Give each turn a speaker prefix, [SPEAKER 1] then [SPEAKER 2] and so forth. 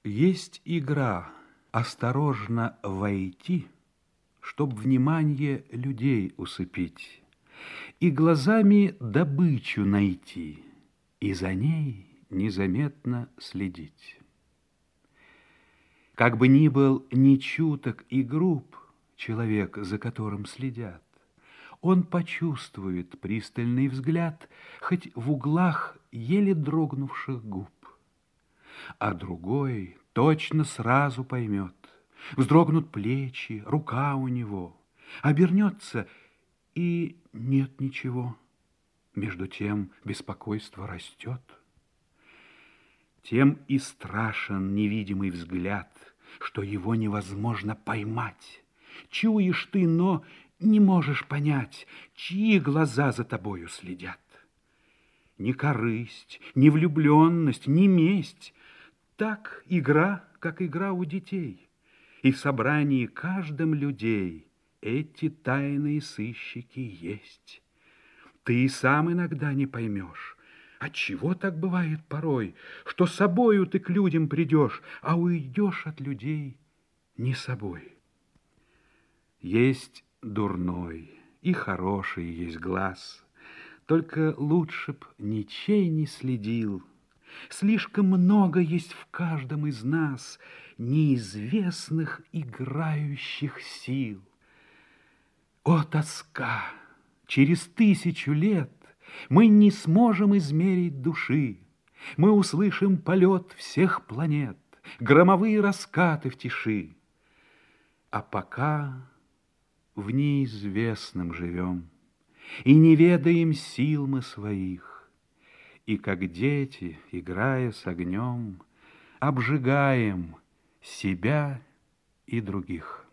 [SPEAKER 1] Есть игра осторожно войти, чтоб внимание людей усыпить, и глазами добычу найти, и за ней незаметно следить. Как бы ни был нечуток и груб человек, за которым следят, он почувствует пристальный взгляд хоть в углах еле дрогнувших губ. А другой точно сразу поймет. Вздрогнут плечи, рука у него. Обернется, и нет ничего. Между тем беспокойство растет. Тем и страшен невидимый взгляд, что его невозможно поймать. Чуешь ты, но не можешь понять, чьи глаза за тобою следят. Ни корысть, ни влюбленность, ни месть. Так игра, как игра у детей. И в собрании каждым людей эти тайные сыщики есть. Ты и сам иногда не поймешь, отчего так бывает порой, что собою ты к людям придешь, а уйдешь от людей не собой. Есть дурной и хороший есть глаз, только лучше б ничей не следил. Слишком много есть в каждом из нас неизвестных играющих сил. О, тоска! Через 1000 лет мы не сможем измерить души. Мы услышим полет всех планет, громовые раскаты в тиши. А пока в неизвестном живем, и не ведаем сил мы своих, и, как дети, играя с огнем, обжигаем себя и других.